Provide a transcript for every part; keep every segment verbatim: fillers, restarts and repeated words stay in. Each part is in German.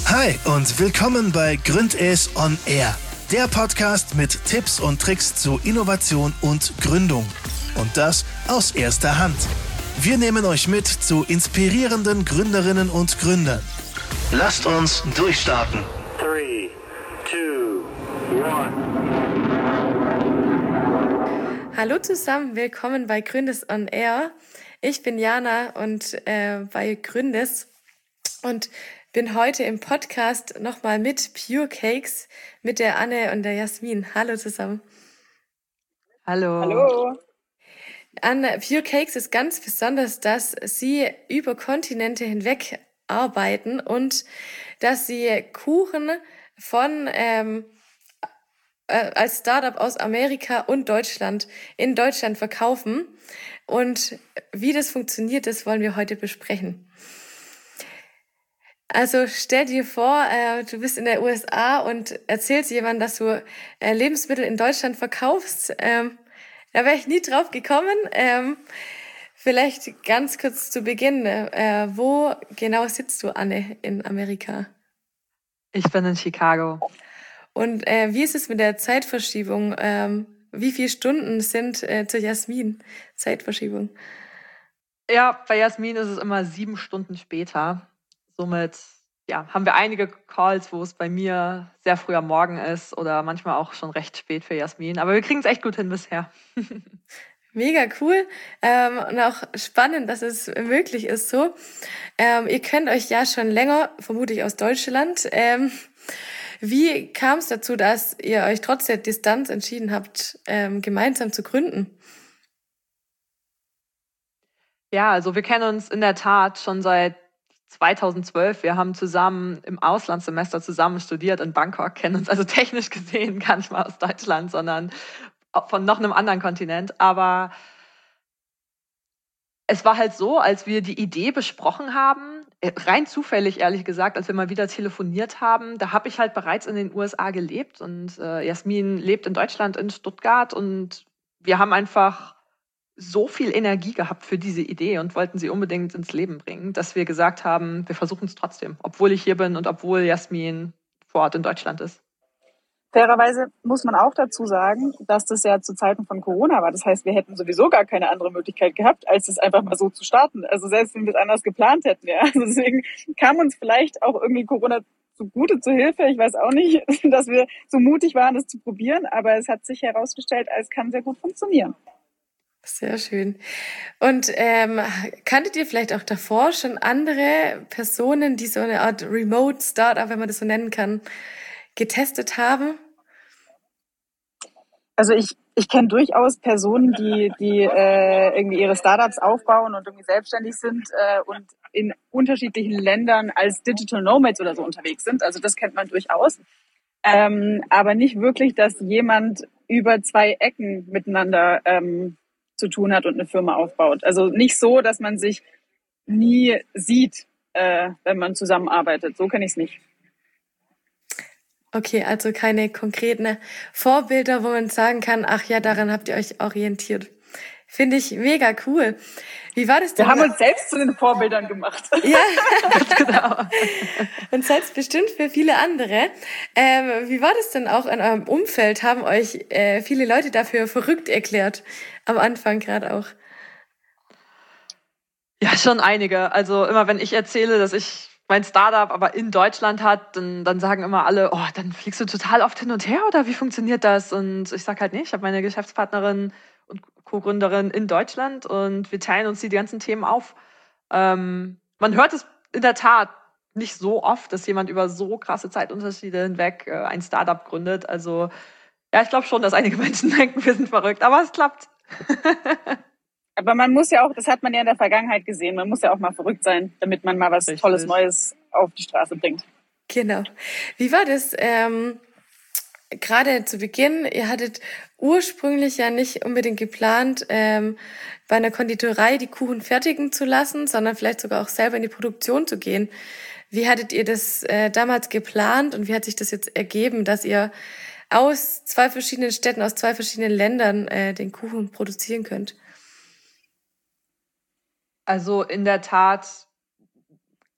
Hi und willkommen bei Gründes on Air, der Podcast mit Tipps und Tricks zu Innovation und Gründung. Und das aus erster Hand. Wir nehmen euch mit zu inspirierenden Gründerinnen und Gründern. Lasst uns durchstarten. Three, two, one. Hallo zusammen, willkommen bei Gründes on Air. Ich bin Jana und äh, bei Gründes und bin heute im Podcast nochmal mit Pure Cakes, mit der Anne und der Jasmin. Hallo zusammen. Hallo. Hallo. An Pure Cakes ist ganz besonders, dass sie über Kontinente hinweg arbeiten und dass sie Kuchen von ähm, äh, als Startup aus Amerika und Deutschland in Deutschland verkaufen. Und wie das funktioniert, das wollen wir heute besprechen. Also stell dir vor, äh, du bist in der U S A und erzählst jemandem, dass du äh, Lebensmittel in Deutschland verkaufst. Ähm, da wäre ich nie drauf gekommen. Ähm, vielleicht ganz kurz zu Beginn. Äh, wo genau sitzt du, Anne, in Amerika? Ich bin in Chicago. Und äh, wie ist es mit der Zeitverschiebung? Ähm, wie viele Stunden sind äh, zur Jasmin Zeitverschiebung? Ja, bei Jasmin ist es immer sieben Stunden später. Somit ja, haben wir einige Calls, wo es bei mir sehr früh am Morgen ist oder manchmal auch schon recht spät für Jasmin. Aber wir kriegen es echt gut hin bisher. Mega cool ähm, und auch spannend, dass es möglich ist so. Ähm, ihr kennt euch ja schon länger, vermutlich aus Deutschland. Ähm, wie kam es dazu, dass ihr euch trotz der Distanz entschieden habt, ähm, gemeinsam zu gründen? Ja, also wir kennen uns in der Tat schon seit zweitausendzwölf. Wir haben zusammen im Auslandssemester zusammen studiert in Bangkok, kennen uns also technisch gesehen gar nicht mal aus Deutschland, sondern von noch einem anderen Kontinent. Aber es war halt so, als wir die Idee besprochen haben, rein zufällig ehrlich gesagt, als wir mal wieder telefoniert haben, da habe ich halt bereits in den U S A gelebt und äh, Jasmin lebt in Deutschland, in Stuttgart, und wir haben einfach so viel Energie gehabt für diese Idee und wollten sie unbedingt ins Leben bringen, dass wir gesagt haben, wir versuchen es trotzdem, obwohl ich hier bin und obwohl Jasmin vor Ort in Deutschland ist. Fairerweise muss man auch dazu sagen, dass das ja zu Zeiten von Corona war. Das heißt, wir hätten sowieso gar keine andere Möglichkeit gehabt, als es einfach mal so zu starten. Also selbst wenn wir es anders geplant hätten, ja. Also deswegen kam uns vielleicht auch irgendwie Corona zugute, zu Hilfe. Ich weiß auch nicht, dass wir so mutig waren, es zu probieren. Aber es hat sich herausgestellt, es kann sehr gut funktionieren. Sehr schön. Und ähm, kanntet ihr vielleicht auch davor schon andere Personen, die so eine Art Remote Startup, wenn man das so nennen kann, getestet haben? Also ich, ich kenne durchaus Personen, die, die äh, irgendwie ihre Startups aufbauen und irgendwie selbstständig sind äh, und in unterschiedlichen Ländern als Digital Nomads oder so unterwegs sind. Also das kennt man durchaus. Ähm, aber nicht wirklich, dass jemand über zwei Ecken miteinander ähm, zu tun hat und eine Firma aufbaut. Also nicht so, dass man sich nie sieht, äh, wenn man zusammenarbeitet. So kenne ich es nicht. Okay, also keine konkreten Vorbilder, wo man sagen kann, ach ja, daran habt ihr euch orientiert. Finde ich mega cool. Wie war das denn? Wir haben uns selbst zu den Vorbildern gemacht. Ja, genau. Und selbst bestimmt für viele andere. Ähm, wie war das denn auch in eurem Umfeld? Haben euch äh, viele Leute dafür verrückt erklärt? Am Anfang gerade auch. Ja, schon einige. Also immer wenn ich erzähle, dass ich mein Startup aber in Deutschland hat, dann, dann sagen immer alle, oh, dann fliegst du total oft hin und her oder wie funktioniert das? Und ich sage halt nicht, ich habe meine Geschäftspartnerin und Co-Gründerin in Deutschland und wir teilen uns die ganzen Themen auf. Ähm, man hört es in der Tat nicht so oft, dass jemand über so krasse Zeitunterschiede hinweg äh, ein Startup gründet. Also ja, ich glaube schon, dass einige Menschen denken, wir sind verrückt, aber es klappt. Aber man muss ja auch, das hat man ja in der Vergangenheit gesehen, man muss ja auch mal verrückt sein, damit man mal was Richtig. Tolles Neues auf die Straße bringt. Genau. Wie war das? Ähm, gerade zu Beginn, ihr hattet ursprünglich ja nicht unbedingt geplant, ähm, bei einer Konditorei die Kuchen fertigen zu lassen, sondern vielleicht sogar auch selber in die Produktion zu gehen. Wie hattet ihr das äh, damals geplant und wie hat sich das jetzt ergeben, dass ihr aus zwei verschiedenen Städten, aus zwei verschiedenen Ländern äh, den Kuchen produzieren könnt? Also in der Tat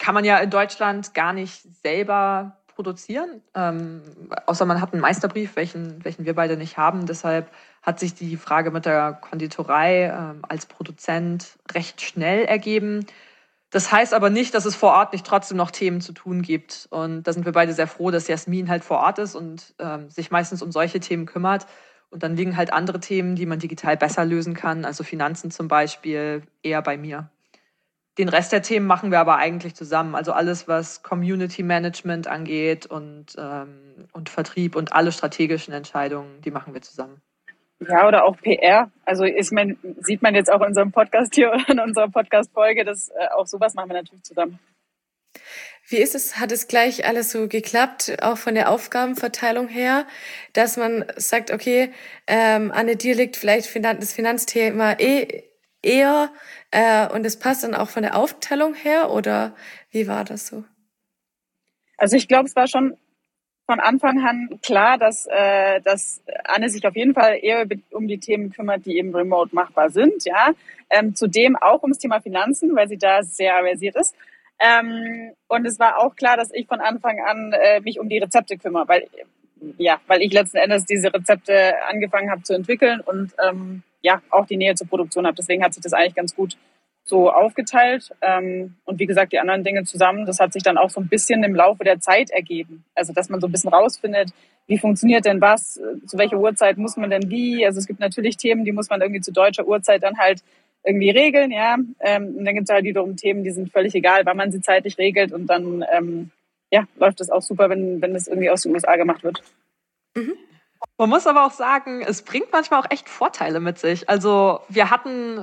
kann man ja in Deutschland gar nicht selber produzieren, ähm, außer man hat einen Meisterbrief, welchen, welchen wir beide nicht haben. Deshalb hat sich die Frage mit der Konditorei ähm, als Produzent recht schnell ergeben. Das heißt aber nicht, dass es vor Ort nicht trotzdem noch Themen zu tun gibt. Und da sind wir beide sehr froh, dass Jasmin halt vor Ort ist und ähm, sich meistens um solche Themen kümmert. Und dann liegen halt andere Themen, die man digital besser lösen kann, also Finanzen zum Beispiel, eher bei mir. Den Rest der Themen machen wir aber eigentlich zusammen. Also alles, was Community Management angeht und, ähm, und Vertrieb und alle strategischen Entscheidungen, die machen wir zusammen. Ja, oder auch P R. Also ich meine, sieht man jetzt auch in unserem Podcast hier oder in unserer Podcast-Folge, dass äh, auch sowas machen wir natürlich zusammen. Wie ist es? Hat es gleich alles so geklappt, auch von der Aufgabenverteilung her, dass man sagt, okay, ähm, Anne, dir liegt vielleicht Finan- das Finanzthema eh eher äh, und es passt dann auch von der Aufteilung her, oder wie war das so? Also ich glaube, es war schon von Anfang an klar, dass, äh, dass Anne sich auf jeden Fall eher um die Themen kümmert, die eben remote machbar sind. Ja, ähm, zudem auch ums Thema Finanzen, weil sie da sehr versiert ist. Ähm, und es war auch klar, dass ich von Anfang an äh, mich um die Rezepte kümmere, weil ja, weil ich letzten Endes diese Rezepte angefangen habe zu entwickeln und ähm, ja auch die Nähe zur Produktion habe. Deswegen hat sich das eigentlich ganz gut so aufgeteilt. Ähm, und wie gesagt, die anderen Dinge zusammen, das hat sich dann auch so ein bisschen im Laufe der Zeit ergeben. Also dass man so ein bisschen rausfindet, wie funktioniert denn was, zu welcher Uhrzeit muss man denn wie. Also es gibt natürlich Themen, die muss man irgendwie zu deutscher Uhrzeit dann halt irgendwie regeln, ja. Ähm, und dann gibt es halt wiederum Themen, die sind völlig egal, wann man sie zeitlich regelt. Und dann ähm, ja, läuft das auch super, wenn, wenn das irgendwie aus den U S A gemacht wird. Mhm. Man muss aber auch sagen, es bringt manchmal auch echt Vorteile mit sich. Also wir hatten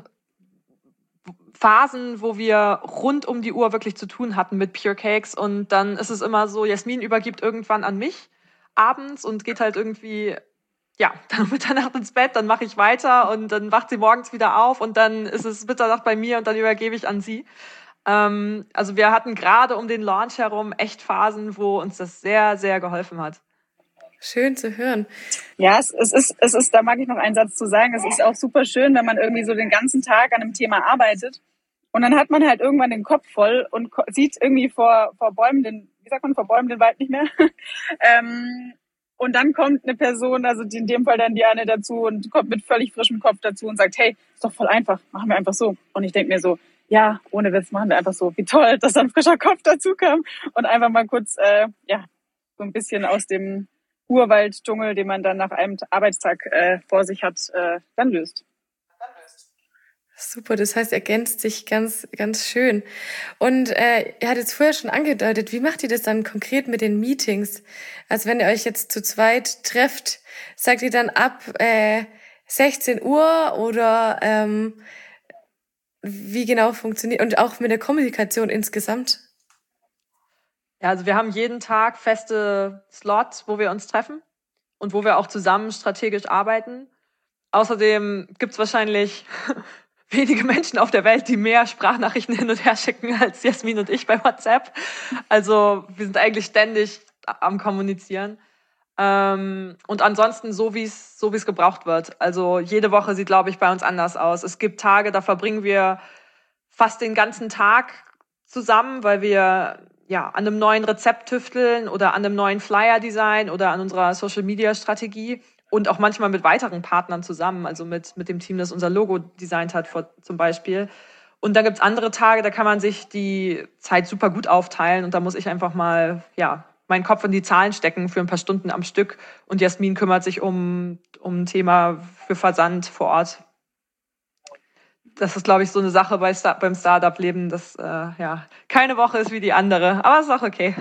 Phasen, wo wir rund um die Uhr wirklich zu tun hatten mit Pure Cakes und dann ist es immer so, Jasmin übergibt irgendwann an mich abends und geht halt irgendwie, ja, dann Mitternacht ins Bett, dann mache ich weiter und dann wacht sie morgens wieder auf und dann ist es Mitternacht bei mir und dann übergebe ich an sie. Ähm, also wir hatten gerade um den Launch herum echt Phasen, wo uns das sehr, sehr geholfen hat. Schön zu hören. Ja, es, es ist, es ist, da mag ich noch einen Satz zu sagen. Es ist auch super schön, wenn man irgendwie so den ganzen Tag an einem Thema arbeitet und dann hat man halt irgendwann den Kopf voll und ko- sieht irgendwie vor, vor Bäumen den, wie sagt man, vor Bäumen den Wald nicht mehr. ähm, und dann kommt eine Person, also in dem Fall dann die Anne dazu und kommt mit völlig frischem Kopf dazu und sagt, hey, ist doch voll einfach, machen wir einfach so. Und ich denke mir so, ja, ohne Witz machen wir einfach so. Wie toll, dass dann frischer Kopf dazu kam und einfach mal kurz, äh, ja, so ein bisschen aus dem Urwalddschungel, den man dann nach einem Arbeitstag äh, vor sich hat, äh, dann löst. Super, das heißt, ergänzt sich ganz, ganz schön. Und äh, ihr hattet es vorher schon angedeutet, wie macht ihr das dann konkret mit den Meetings? Also wenn ihr euch jetzt zu zweit trefft, sagt ihr dann ab äh, sechzehn Uhr oder ähm, wie genau funktioniert und auch mit der Kommunikation insgesamt? Ja, also wir haben jeden Tag feste Slots, wo wir uns treffen und wo wir auch zusammen strategisch arbeiten. Außerdem gibt's wahrscheinlich wenige Menschen auf der Welt, die mehr Sprachnachrichten hin und her schicken als Jasmin und ich bei WhatsApp. Also wir sind eigentlich ständig am Kommunizieren. Ähm, und ansonsten so, wie es so wie es gebraucht wird. Also jede Woche sieht, glaube ich, bei uns anders aus. Es gibt Tage, da verbringen wir fast den ganzen Tag zusammen, weil wir ja an einem neuen Rezept tüfteln oder an einem neuen Flyer-Design oder an unserer Social-Media-Strategie und auch manchmal mit weiteren Partnern zusammen, also mit, mit dem Team, das unser Logo designt hat, vor, zum Beispiel. Und dann gibt's andere Tage, da kann man sich die Zeit super gut aufteilen und da muss ich einfach mal ja meinen Kopf in die Zahlen stecken für ein paar Stunden am Stück und Jasmin kümmert sich um, um ein Thema für Versand vor Ort. Das ist, glaube ich, so eine Sache bei Star- beim Startup-Leben, dass äh, ja keine Woche ist wie die andere. Aber ist auch okay.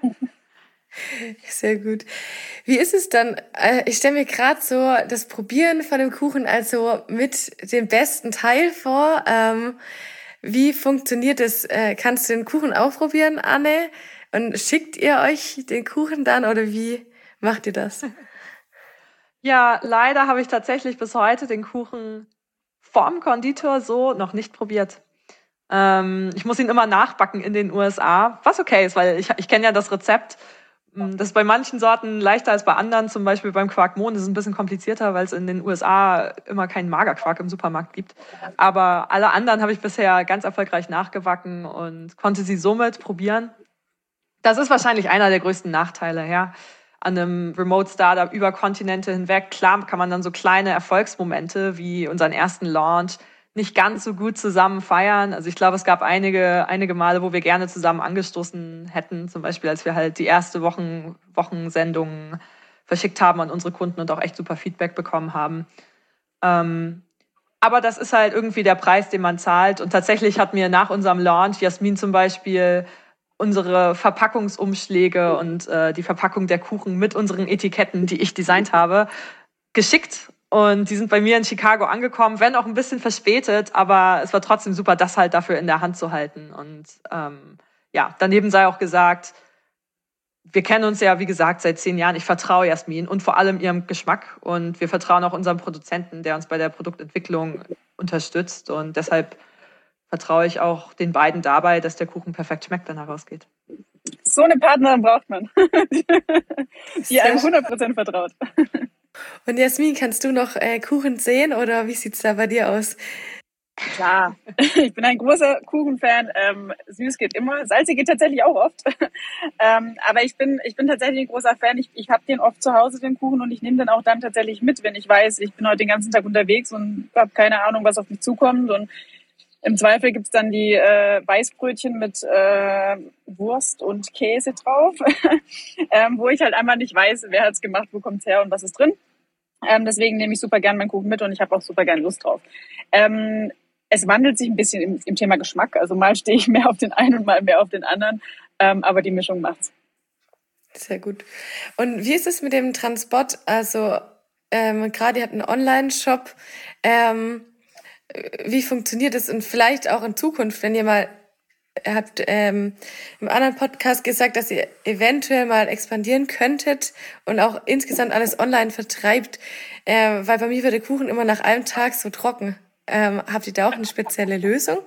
Sehr gut. Wie ist es dann? Äh, Ich stelle mir gerade so das Probieren von dem Kuchen also mit dem besten Teil vor. Ähm, Wie funktioniert das? Äh, Kannst du den Kuchen auch probieren, Anne? Und schickt ihr euch den Kuchen dann oder wie macht ihr das? Ja, leider habe ich tatsächlich bis heute den Kuchen vom Konditor so noch nicht probiert. Ähm, ich muss ihn immer nachbacken in den U S A, was okay ist, weil ich, ich kenne ja das Rezept. Das ist bei manchen Sorten leichter als bei anderen. Zum Beispiel beim Quark Mohn ist es ein bisschen komplizierter, weil es in den U S A immer keinen Magerquark im Supermarkt gibt. Aber alle anderen habe ich bisher ganz erfolgreich nachgebacken und konnte sie somit probieren. Das ist wahrscheinlich einer der größten Nachteile, ja. An einem Remote-Startup über Kontinente hinweg. Klar kann man dann so kleine Erfolgsmomente wie unseren ersten Launch nicht ganz so gut zusammen feiern. Also ich glaube, es gab einige, einige Male, wo wir gerne zusammen angestoßen hätten. Zum Beispiel, als wir halt die erste Wochen, Wochensendung verschickt haben an unsere Kunden und auch echt super Feedback bekommen haben. Ähm, aber das ist halt irgendwie der Preis, den man zahlt. Und tatsächlich hat mir nach unserem Launch Jasmin zum Beispiel unsere Verpackungsumschläge und äh, die Verpackung der Kuchen mit unseren Etiketten, die ich designt habe, geschickt. Und die sind bei mir in Chicago angekommen, wenn auch ein bisschen verspätet, aber es war trotzdem super, das halt dafür in der Hand zu halten. Und ähm, ja, daneben sei auch gesagt, wir kennen uns ja, wie gesagt, seit zehn Jahren. Ich vertraue Jasmin und vor allem ihrem Geschmack. Und wir vertrauen auch unserem Produzenten, der uns bei der Produktentwicklung unterstützt. Und deshalb vertraue ich auch den beiden dabei, dass der Kuchen perfekt schmeckt, wenn er rausgeht. So eine Partnerin braucht man, die einem hundert Prozent vertraut. Und Jasmin, kannst du noch äh, Kuchen sehen oder wie sieht's da bei dir aus? Klar, ich bin ein großer Kuchenfan. Ähm, süß geht immer, salzig geht tatsächlich auch oft. ähm, aber ich bin, ich bin tatsächlich ein großer Fan. Ich, ich habe den oft zu Hause, den Kuchen, und ich nehme den auch dann tatsächlich mit, wenn ich weiß, ich bin heute den ganzen Tag unterwegs und habe keine Ahnung, was auf mich zukommt. Und im Zweifel gibt's dann die äh, Weißbrötchen mit äh, Wurst und Käse drauf, ähm, wo ich halt einfach nicht weiß, wer hat's gemacht, wo kommt's her und was ist drin. Ähm, deswegen nehme ich super gern meinen Kuchen mit und ich habe auch super gern Lust drauf. Ähm, es wandelt sich ein bisschen im, im Thema Geschmack. Also mal stehe ich mehr auf den einen und mal mehr auf den anderen. Ähm, aber die Mischung macht's. Sehr gut. Und wie ist es mit dem Transport? Also ähm, gerade ihr habt einen Online-Shop. Ähm, wie funktioniert das? Und vielleicht auch in Zukunft, wenn ihr mal, ihr habt ähm, im anderen Podcast gesagt, dass ihr eventuell mal expandieren könntet und auch insgesamt alles online vertreibt, äh, weil bei mir wird der Kuchen immer nach einem Tag so trocken. Ähm, habt ihr da auch eine spezielle Lösung?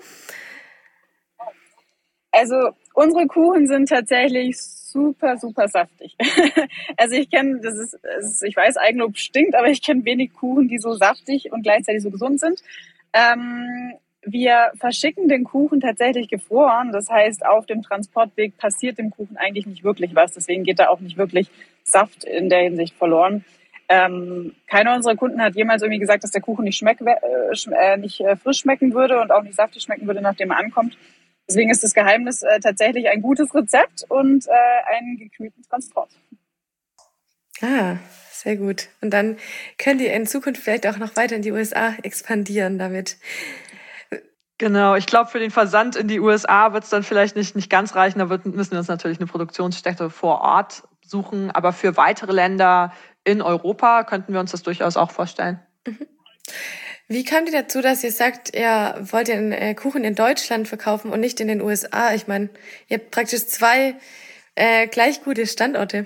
Also unsere Kuchen sind tatsächlich super, super saftig. Also ich kenne, das ist, das ist, ich weiß, Eigenlob stinkt, aber ich kenne wenig Kuchen, die so saftig und gleichzeitig so gesund sind. Ähm, wir verschicken den Kuchen tatsächlich gefroren. Das heißt, auf dem Transportweg passiert dem Kuchen eigentlich nicht wirklich was. Deswegen geht da auch nicht wirklich Saft in der Hinsicht verloren. Ähm, keiner unserer Kunden hat jemals irgendwie gesagt, dass der Kuchen nicht, schmeck, äh, sch- äh, nicht äh, frisch schmecken würde und auch nicht saftig schmecken würde, nachdem er ankommt. Deswegen ist das Geheimnis äh, tatsächlich ein gutes Rezept und äh, einen gekühlten Transport. Ah, sehr gut. Und dann könnt ihr in Zukunft vielleicht auch noch weiter in die U S A expandieren damit. Genau, ich glaube, für den Versand in die U S A wird es dann vielleicht nicht, nicht ganz reichen. Da wird, müssen wir uns natürlich eine Produktionsstätte vor Ort suchen. Aber für weitere Länder in Europa könnten wir uns das durchaus auch vorstellen. Mhm. Wie kam ihr dazu, dass ihr sagt, ihr wollt den äh, Kuchen in Deutschland verkaufen und nicht in den U S A? Ich meine, ihr habt praktisch zwei äh, gleich gute Standorte.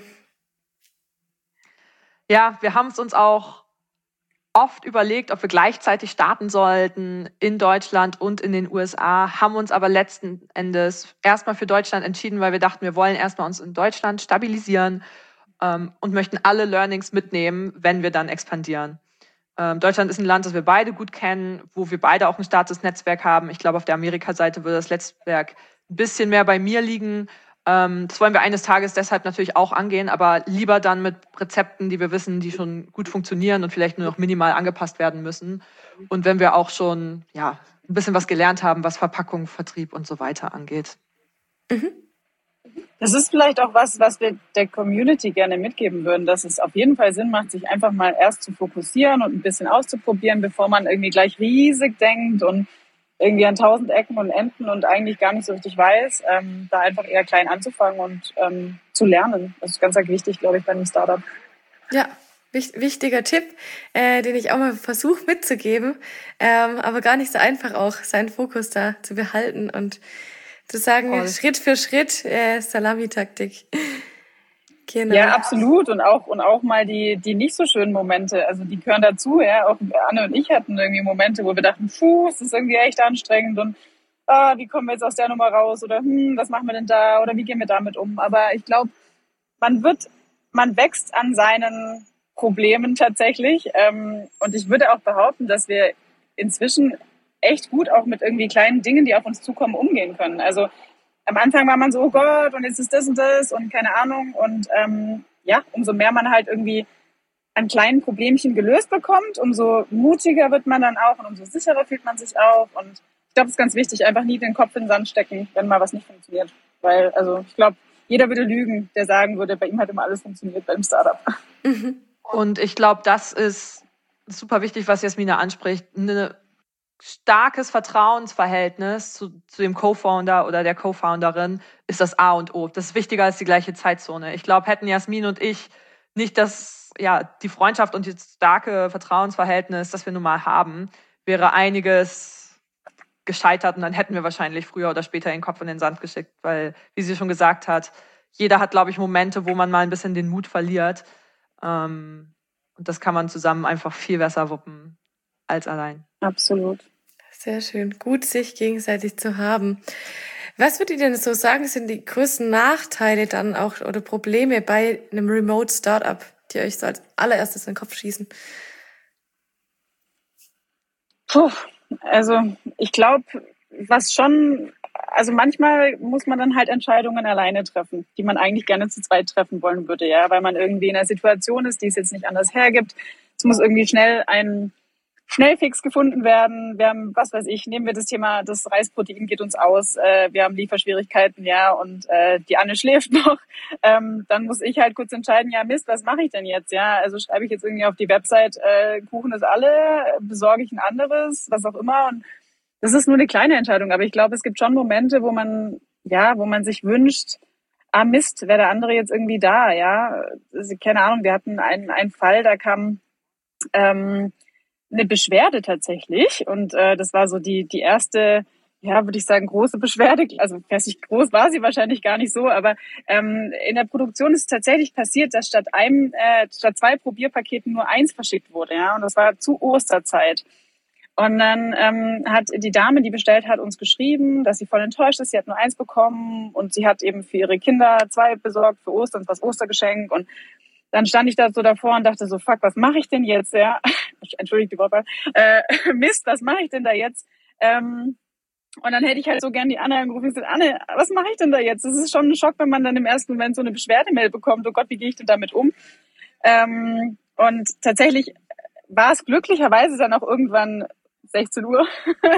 Ja, wir haben es uns auch oft überlegt, ob wir gleichzeitig starten sollten in Deutschland und in den U S A, haben uns aber letzten Endes erstmal für Deutschland entschieden, weil wir dachten, wir wollen erstmal uns in Deutschland stabilisieren ähm, und möchten alle Learnings mitnehmen, wenn wir dann expandieren. Ähm, Deutschland ist ein Land, das wir beide gut kennen, wo wir beide auch ein starkes Netzwerk haben. Ich glaube, auf der Amerika-Seite würde das Netzwerk ein bisschen mehr bei mir liegen. Ähm, das wollen wir eines Tages deshalb natürlich auch angehen, aber lieber dann mit Rezepten, die wir wissen, die schon gut funktionieren und vielleicht nur noch minimal angepasst werden müssen. Und wenn wir auch schon ja ein bisschen was gelernt haben, was Verpackung, Vertrieb und so weiter angeht. Mhm. Das ist vielleicht auch was, was wir der Community gerne mitgeben würden, dass es auf jeden Fall Sinn macht, sich einfach mal erst zu fokussieren und ein bisschen auszuprobieren, bevor man irgendwie gleich riesig denkt und irgendwie an tausend Ecken und Enden und eigentlich gar nicht so richtig weiß, ähm, da einfach eher klein anzufangen und ähm, zu lernen. Das ist ganz, ganz wichtig, glaube ich, bei einem Startup. Ja, wich- wichtiger Tipp, äh, den ich auch mal versuche mitzugeben, ähm, aber gar nicht so einfach auch, seinen Fokus da zu behalten und zu sagen, Voll. Schritt für Schritt, äh, Salamitaktik. Genau. Ja, absolut. Und auch, und auch mal die, die nicht so schönen Momente. Also die gehören dazu, ja. Auch Anne und ich hatten irgendwie Momente, wo wir dachten, puh, es ist irgendwie echt anstrengend und ah, wie kommen wir jetzt aus der Nummer raus? Oder hm, was machen wir denn da? Oder wie gehen wir damit um? Aber ich glaube, man wird, man wächst an seinen Problemen tatsächlich. Ähm, und ich würde auch behaupten, dass wir inzwischen echt gut auch mit irgendwie kleinen Dingen, die auf uns zukommen, umgehen können. Also am Anfang war man so, oh Gott, und jetzt ist das und das und keine Ahnung. Und ähm, ja, umso mehr man halt irgendwie an kleinen Problemchen gelöst bekommt, umso mutiger wird man dann auch und umso sicherer fühlt man sich auch. Und ich glaube, es ist ganz wichtig, einfach nie den Kopf in den Sand stecken, wenn mal was nicht funktioniert. Weil, also ich glaube, jeder würde lügen, der sagen würde, bei ihm hat immer alles funktioniert beim Startup. Mhm. Und ich glaube, das ist super wichtig, was Jasmina anspricht. Ein starkes Vertrauensverhältnis zu, zu dem Co-Founder oder der Co-Founderin ist das A und O. Das ist wichtiger als die gleiche Zeitzone. Ich glaube, hätten Jasmin und ich nicht das, ja, die Freundschaft und das starke Vertrauensverhältnis, das wir nun mal haben, wäre einiges gescheitert und dann hätten wir wahrscheinlich früher oder später den Kopf in den Sand geschickt, weil, wie sie schon gesagt hat, jeder hat, glaube ich, Momente, wo man mal ein bisschen den Mut verliert. Ähm, und das kann man zusammen einfach viel besser wuppen als allein. Absolut. Sehr schön. Gut, sich gegenseitig zu haben. Was würdet ihr denn so sagen, sind die größten Nachteile dann auch oder Probleme bei einem Remote Startup, die euch so als allererstes in den Kopf schießen? Puh, also ich glaube, was schon, also manchmal muss man dann halt Entscheidungen alleine treffen, die man eigentlich gerne zu zweit treffen wollen würde, ja, weil man irgendwie in einer Situation ist, die es jetzt nicht anders hergibt. Es muss irgendwie schnell ein Schnellfix gefunden werden. Wir haben, was weiß ich, nehmen wir das Thema, das Reisprotein geht uns aus. Äh, wir haben Lieferschwierigkeiten, ja, und äh, die Anne schläft noch. Ähm, dann muss ich halt kurz entscheiden, ja Mist, was mache ich denn jetzt? Ja, also schreibe ich jetzt irgendwie auf die Website, äh, Kuchen ist alle, besorge ich ein anderes, was auch immer. Und das ist nur eine kleine Entscheidung, aber ich glaube, es gibt schon Momente, wo man, ja, wo man sich wünscht, ah Mist, wäre der andere jetzt irgendwie da, ja. Also, keine Ahnung, wir hatten einen, einen Fall, da kam ähm, eine Beschwerde tatsächlich und äh, das war so die die erste, ja, würde ich sagen, große Beschwerde. Also weiß nicht, groß war sie wahrscheinlich gar nicht so, aber ähm, in der Produktion ist es tatsächlich passiert, dass statt einem äh, statt zwei Probierpaketen nur eins verschickt wurde, ja, und das war zu Osterzeit. Und dann ähm, hat die Dame, die bestellt hat, uns geschrieben, dass sie voll enttäuscht ist. Sie hat nur eins bekommen und sie hat eben für ihre Kinder zwei besorgt für Ostern, das Ostergeschenk. Und dann stand ich da so davor und dachte so, fuck, was mache ich denn jetzt? Ja, entschuldigt die Wortwahl. Äh, Mist, was mache ich denn da jetzt? Ähm, und dann hätte ich halt so gern die Anne angerufen und gesagt, Anne, was mache ich denn da jetzt? Das ist schon ein Schock, wenn man dann im ersten Moment so eine Beschwerdemail bekommt. Oh Gott, wie gehe ich denn damit um? Ähm, und tatsächlich war es glücklicherweise dann auch irgendwann sechzehn Uhr.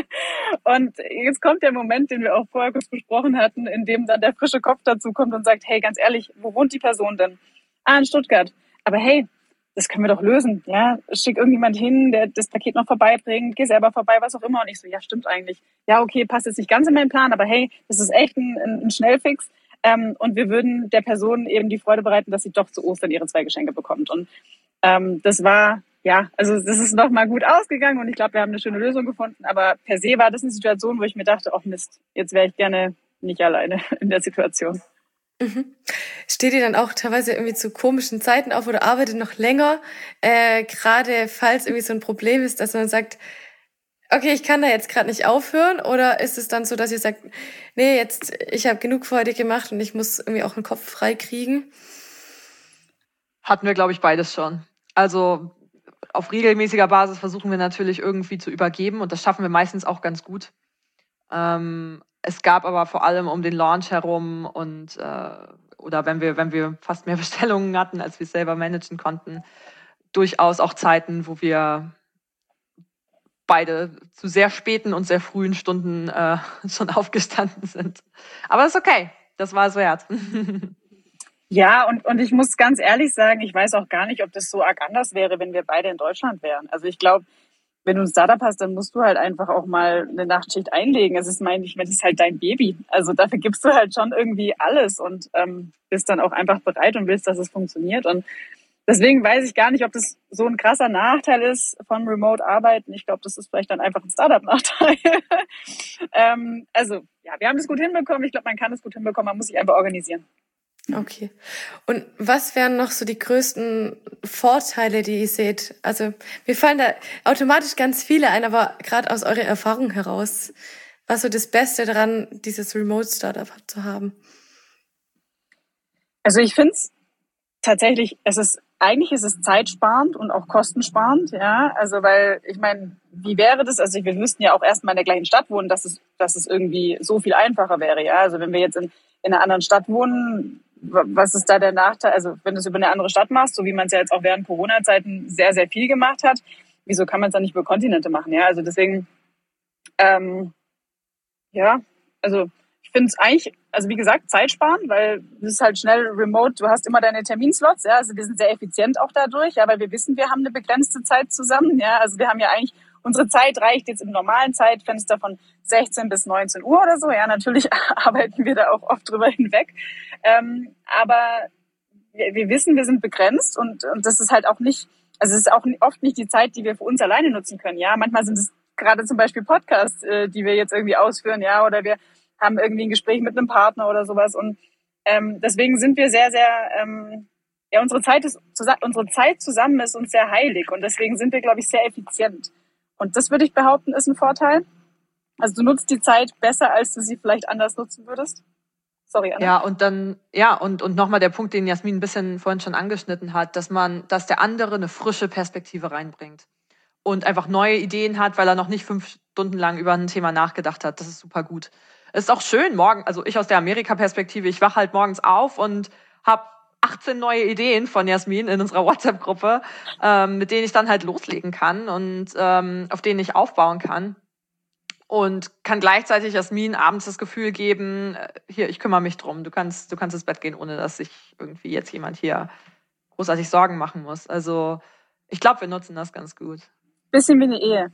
Und jetzt kommt der Moment, den wir auch vorher kurz besprochen hatten, in dem dann der frische Kopf dazu kommt und sagt, hey, ganz ehrlich, wo wohnt die Person denn? Ah, in Stuttgart. Aber hey, das können wir doch lösen. Ja, schick irgendjemand hin, der das Paket noch vorbeibringt, geh selber vorbei, was auch immer. Und ich so, ja, stimmt eigentlich. Ja, okay, passt jetzt nicht ganz in meinen Plan, aber hey, das ist echt ein, ein Schnellfix. Ähm, und wir würden der Person eben die Freude bereiten, dass sie doch zu Ostern ihre zwei Geschenke bekommt. Und ähm, das war, ja, also das ist noch mal gut ausgegangen und ich glaube, wir haben eine schöne Lösung gefunden. Aber per se war das eine Situation, wo ich mir dachte, ach Mist, jetzt wäre ich gerne nicht alleine in der Situation. Mhm. Steht ihr dann auch teilweise irgendwie zu komischen Zeiten auf oder arbeitet noch länger, äh, gerade falls irgendwie so ein Problem ist, dass man sagt, okay, ich kann da jetzt gerade nicht aufhören, oder ist es dann so, dass ihr sagt, nee, jetzt, ich habe genug für heute gemacht und ich muss irgendwie auch den Kopf frei kriegen? Hatten wir, glaube ich, beides schon. Also auf regelmäßiger Basis versuchen wir natürlich irgendwie zu übergeben und das schaffen wir meistens auch ganz gut. Ähm, es gab aber vor allem um den Launch herum und äh, oder wenn wir wenn wir fast mehr Bestellungen hatten, als wir es selber managen konnten, durchaus auch Zeiten, wo wir beide zu sehr späten und sehr frühen Stunden äh, schon aufgestanden sind. Aber das ist okay, das war es wert. Ja, und, und ich muss ganz ehrlich sagen, ich weiß auch gar nicht, ob das so arg anders wäre, wenn wir beide in Deutschland wären. Also ich glaube, wenn du ein Startup hast, dann musst du halt einfach auch mal eine Nachtschicht einlegen. Es ist, meine ich, das ist halt dein Baby. Also dafür gibst du halt schon irgendwie alles und ähm, bist dann auch einfach bereit und willst, dass es funktioniert. Und deswegen weiß ich gar nicht, ob das so ein krasser Nachteil ist von Remote-Arbeiten. Ich glaube, das ist vielleicht dann einfach ein Startup-Nachteil. ähm, also ja, wir haben das gut hinbekommen. Ich glaube, man kann es gut hinbekommen. Man muss sich einfach organisieren. Okay. Und was wären noch so die größten Vorteile, die ihr seht? Also mir fallen da automatisch ganz viele ein, aber gerade aus eurer Erfahrung heraus, was so das Beste daran, dieses Remote-Startup zu haben? Also ich finde es tatsächlich, es ist, eigentlich ist es zeitsparend und auch kostensparend, ja. Also, weil, ich meine, wie wäre das? Also, wir müssten ja auch erstmal in der gleichen Stadt wohnen, dass es, dass es irgendwie so viel einfacher wäre, ja. Also, wenn wir jetzt in, in einer anderen Stadt wohnen, was ist da der Nachteil? Also, wenn du es über eine andere Stadt machst, so wie man es ja jetzt auch während Corona-Zeiten sehr, sehr viel gemacht hat, wieso kann man es dann nicht über Kontinente machen, ja? Also, deswegen, ähm, ja, also, ich finde es eigentlich, also wie gesagt, zeitsparend, weil es ist halt schnell remote, du hast immer deine Terminslots, ja, also wir sind sehr effizient auch dadurch, ja, weil wir wissen, wir haben eine begrenzte Zeit zusammen, ja, also wir haben ja eigentlich, unsere Zeit reicht jetzt im normalen Zeitfenster von sechzehn bis neunzehn Uhr oder so, ja, natürlich arbeiten wir da auch oft drüber hinweg, ähm, aber wir, wir wissen, wir sind begrenzt und, und das ist halt auch nicht, also es ist auch oft nicht die Zeit, die wir für uns alleine nutzen können, ja, manchmal sind es gerade zum Beispiel Podcasts, äh, die wir jetzt irgendwie ausführen, ja, oder wir haben irgendwie ein Gespräch mit einem Partner oder sowas. Und ähm, deswegen sind wir sehr, sehr, ähm, ja, unsere Zeit ist, unsere Zeit zusammen ist uns sehr heilig. Und deswegen sind wir, glaube ich, sehr effizient. Und das würde ich behaupten, ist ein Vorteil. Also du nutzt die Zeit besser, als du sie vielleicht anders nutzen würdest. Sorry, Anna. Ja, und dann, ja, und, und nochmal der Punkt, den Jasmin ein bisschen vorhin schon angeschnitten hat, dass man, dass der andere eine frische Perspektive reinbringt und einfach neue Ideen hat, weil er noch nicht fünf Stunden lang über ein Thema nachgedacht hat. Das ist super gut. Es ist auch schön, morgen, also ich aus der Amerika-Perspektive, ich wache halt morgens auf und habe achtzehn neue Ideen von Jasmin in unserer WhatsApp-Gruppe, ähm, mit denen ich dann halt loslegen kann und ähm, auf denen ich aufbauen kann. Und kann gleichzeitig Jasmin abends das Gefühl geben, hier, ich kümmere mich drum, du kannst, du kannst ins Bett gehen, ohne dass sich irgendwie jetzt jemand hier großartig Sorgen machen muss. Also ich glaube, wir nutzen das ganz gut. Bisschen wie eine Ehe.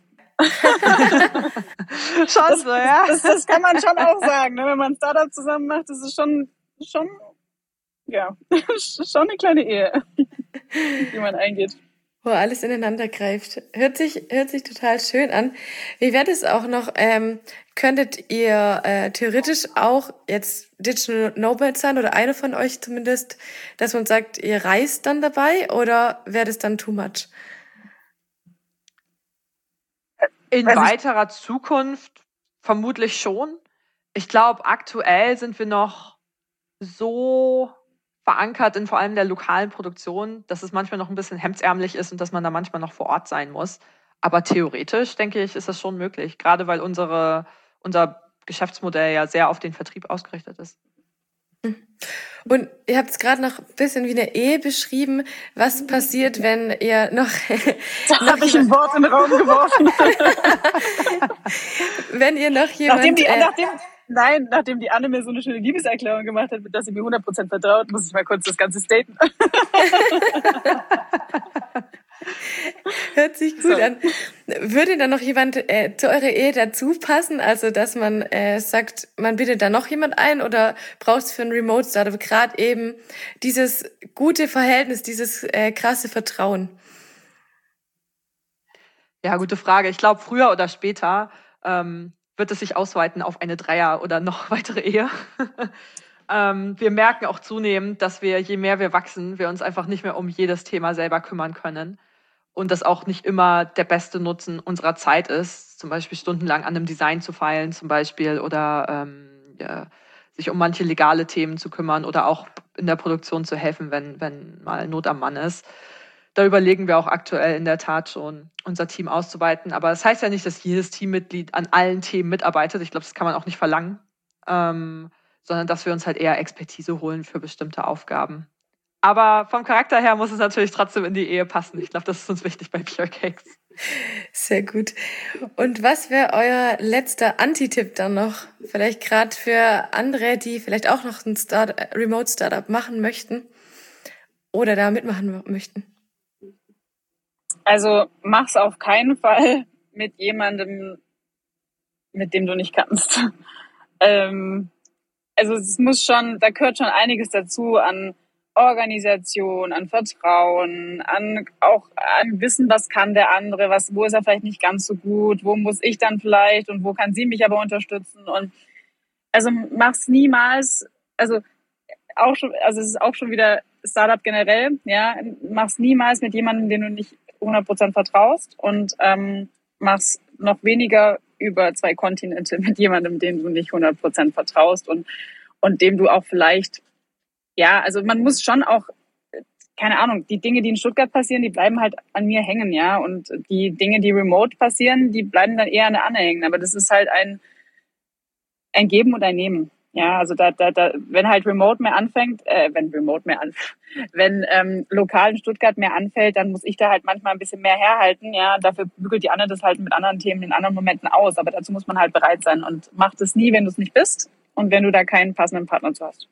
Schon das, so, ja. Das, das kann man schon auch sagen, ne? Wenn man ein Startup zusammen macht, das ist schon, schon, ja, schon eine kleine Ehe, die man eingeht. Wo alles ineinander greift. Hört sich, hört sich total schön an. Wie wäre das auch noch? Ähm, könntet ihr äh, theoretisch auch jetzt Digital Nomad sein oder einer von euch zumindest, dass man sagt, ihr reist dann dabei oder wäre das dann too much? In Also ich- weiterer Zukunft vermutlich schon. Ich glaube, aktuell sind wir noch so verankert in vor allem der lokalen Produktion, dass es manchmal noch ein bisschen hemdsärmlich ist und dass man da manchmal noch vor Ort sein muss. Aber theoretisch, denke ich, ist das schon möglich. Gerade weil unsere, unser Geschäftsmodell ja sehr auf den Vertrieb ausgerichtet ist. Und ihr habt es gerade noch ein bisschen wie eine Ehe beschrieben. Was passiert, wenn ihr noch... Da habe ich ein Wort in den Raum geworfen. wenn ihr noch jemand... Nachdem die, äh, nachdem, nein, nachdem die Anne mir so eine schöne Liebeserklärung gemacht hat, dass sie mir hundert Prozent vertraut, muss ich mal kurz das Ganze staten. Hört sich gut an. Würde da noch jemand äh, zu eurer Ehe dazu passen? Also, dass man äh, sagt, man bittet da noch jemand ein oder braucht es für ein Remote-Startup gerade eben dieses gute Verhältnis, dieses äh, krasse Vertrauen? Ja, gute Frage. Ich glaube, früher oder später ähm, wird es sich ausweiten auf eine Dreier- oder noch weitere Ehe. ähm, wir merken auch zunehmend, dass wir, je mehr wir wachsen, wir uns einfach nicht mehr um jedes Thema selber kümmern können. Und das auch nicht immer der beste Nutzen unserer Zeit ist, zum Beispiel stundenlang an einem Design zu feilen zum Beispiel oder ähm, ja, sich um manche legale Themen zu kümmern oder auch in der Produktion zu helfen, wenn, wenn mal Not am Mann ist. Da überlegen wir auch aktuell in der Tat schon, unser Team auszuweiten. Aber das heißt ja nicht, dass jedes Teammitglied an allen Themen mitarbeitet. Ich glaube, das kann man auch nicht verlangen, ähm, sondern dass wir uns halt eher Expertise holen für bestimmte Aufgaben. Aber vom Charakter her muss es natürlich trotzdem in die Ehe passen. Ich glaube, das ist uns wichtig bei Pure Cakes. Sehr gut. Und was wäre euer letzter Anti-Tipp dann noch? Vielleicht gerade für andere, die vielleicht auch noch ein Start- Remote-Startup machen möchten oder da mitmachen möchten? Also mach's auf keinen Fall mit jemandem, mit dem du nicht kannst. ähm, also es muss schon, da gehört schon einiges dazu an Organisation, an Vertrauen, an auch an Wissen, was kann der andere, was, wo ist er vielleicht nicht ganz so gut, wo muss ich dann vielleicht und wo kann sie mich aber unterstützen und also mach's niemals, also auch schon, also es ist auch schon wieder Startup generell, ja, mach's niemals mit jemandem, den du nicht hundert Prozent vertraust und ähm, mach's noch weniger über zwei Kontinente mit jemandem, den du nicht hundert Prozent vertraust und und dem du auch vielleicht ja, also man muss schon auch keine Ahnung, die Dinge, die in Stuttgart passieren, die bleiben halt an mir hängen, ja. Und die Dinge, die remote passieren, die bleiben dann eher an der Anne hängen. Aber das ist halt ein, ein Geben und ein Nehmen. Ja, also da, da, da, wenn halt Remote mehr anfängt, äh, wenn Remote mehr anfängt, wenn ähm, lokal in Stuttgart mehr anfällt, dann muss ich da halt manchmal ein bisschen mehr herhalten. Ja, dafür bügelt die Anne das halt mit anderen Themen in anderen Momenten aus. Aber dazu muss man halt bereit sein und macht es nie, wenn du es nicht bist und wenn du da keinen passenden Partner zu hast.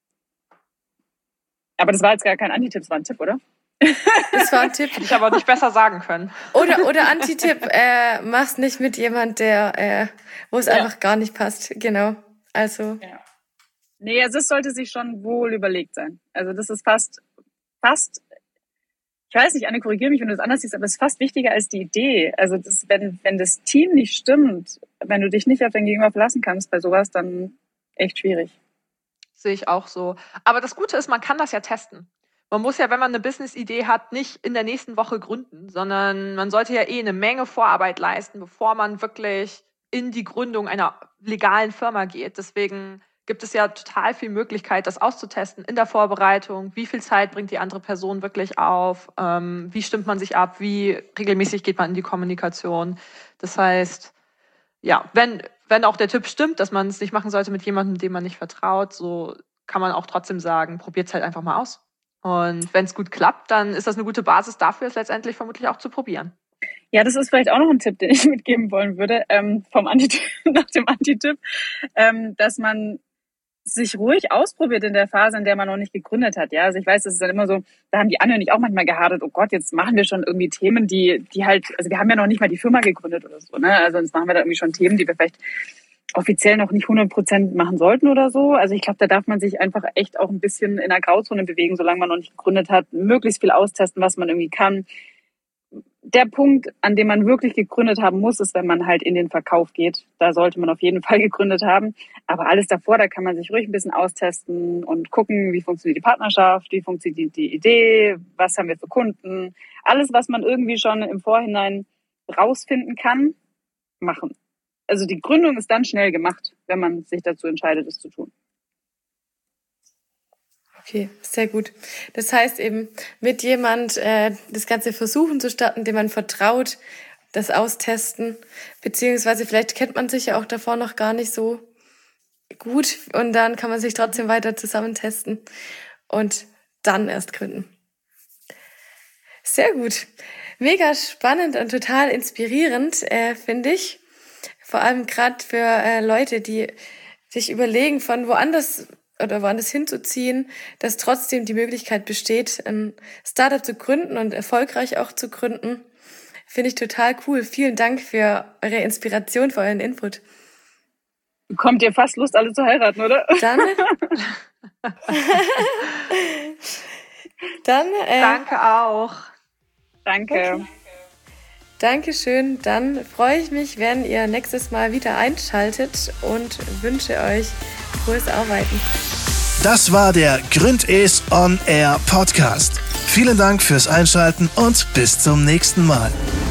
Aber das war jetzt gar kein Antitipp, das war ein Tipp, oder? Das war ein Tipp. Hätte ich aber nicht besser sagen können. Oder, oder Antitipp, äh, mach's nicht mit jemand, der, äh, wo es ja. einfach gar nicht passt. Genau. Also. Ja. Nee, also es sollte sich schon wohl überlegt sein. Also das ist fast, fast, ich weiß nicht, Anne, korrigiere mich, wenn du das anders siehst, aber es ist fast wichtiger als die Idee. Also das, wenn, wenn das Team nicht stimmt, wenn du dich nicht auf dein Gegenüber verlassen kannst bei sowas, dann echt schwierig. Sehe ich auch so. Aber das Gute ist, man kann das ja testen. Man muss ja, wenn man eine Business-Idee hat, nicht in der nächsten Woche gründen, sondern man sollte ja eh eine Menge Vorarbeit leisten, bevor man wirklich in die Gründung einer legalen Firma geht. Deswegen gibt es ja total viel Möglichkeit, das auszutesten in der Vorbereitung. Wie viel Zeit bringt die andere Person wirklich auf? Ähm, wie stimmt man sich ab? Wie regelmäßig geht man in die Kommunikation? Das heißt, ja, wenn... Wenn auch der Tipp stimmt, dass man es nicht machen sollte mit jemandem, dem man nicht vertraut, so kann man auch trotzdem sagen, probiert es halt einfach mal aus. Und wenn es gut klappt, dann ist das eine gute Basis dafür, es letztendlich vermutlich auch zu probieren. Ja, das ist vielleicht auch noch ein Tipp, den ich mitgeben wollen würde, ähm, vom Antitipp, nach dem Antitipp, ähm, dass man sich ruhig ausprobiert in der Phase, in der man noch nicht gegründet hat. Ja, also ich weiß, das ist dann immer so, da haben die Anne und ich auch manchmal gehadert, oh Gott, jetzt machen wir schon irgendwie Themen, die, die halt, also wir haben ja noch nicht mal die Firma gegründet oder so, ne? Also jetzt machen wir da irgendwie schon Themen, die wir vielleicht offiziell noch nicht hundert Prozent machen sollten oder so. Also ich glaube, da darf man sich einfach echt auch ein bisschen in der Grauzone bewegen, solange man noch nicht gegründet hat, möglichst viel austesten, was man irgendwie kann. Der Punkt, an dem man wirklich gegründet haben muss, ist, wenn man halt in den Verkauf geht. Da sollte man auf jeden Fall gegründet haben. Aber alles davor, da kann man sich ruhig ein bisschen austesten und gucken, wie funktioniert die Partnerschaft, wie funktioniert die Idee, was haben wir für Kunden. Alles, was man irgendwie schon im Vorhinein rausfinden kann, machen. Also die Gründung ist dann schnell gemacht, wenn man sich dazu entscheidet, es zu tun. Okay, sehr gut. Das heißt eben, mit jemand äh, das Ganze versuchen zu starten, dem man vertraut, das austesten, beziehungsweise vielleicht kennt man sich ja auch davor noch gar nicht so gut und dann kann man sich trotzdem weiter zusammen testen und dann erst gründen. Sehr gut. Mega spannend und total inspirierend, äh, finde ich. Vor allem gerade für äh, Leute, die sich überlegen, von woanders oder woanders hinzuziehen, dass trotzdem die Möglichkeit besteht, ein Startup zu gründen und erfolgreich auch zu gründen. Finde ich total cool. Vielen Dank für eure Inspiration, für euren Input. Kommt dir fast Lust, alle zu heiraten, oder? Dann, dann äh, danke auch. Danke. Okay. Dankeschön. Dann freue ich mich, wenn ihr nächstes Mal wieder einschaltet und wünsche euch frohes Arbeiten. Das war der Gründes On Air Podcast. Vielen Dank fürs Einschalten und bis zum nächsten Mal.